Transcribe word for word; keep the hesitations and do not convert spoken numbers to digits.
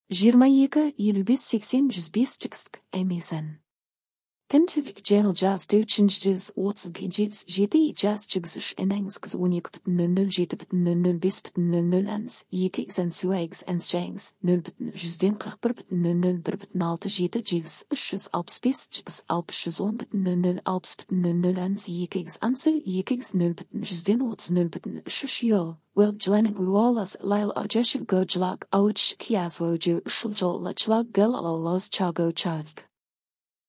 жиырма екі елу бес сексен жүз бес текст эмесен. Pentific Jail Jazz Do Changes отыз жеті Jazz Jigs Enangs он екі бүтін нөл нөл жеті бүтін нөл нөл бес бүтін нөл нөл Ans екі X and Swags and Shangs нөл бүтін жүзден қырық бір бүтін нөл нөл бір бүтін алты жеті Jigs үш жүз алпыс бес Jigs алпыс жүз он бүтін нөл нөл алпыс бүтін нөл нөл Ans екі X Ansu екі X нөл бүтін жүзден отыз нөл бүтін үш үш Yo Well Jlenik Uolas Lyle Ojesh Go Jlag Ouch Kiaswoju Shuljol Lachlag Gel Alos Chago Chag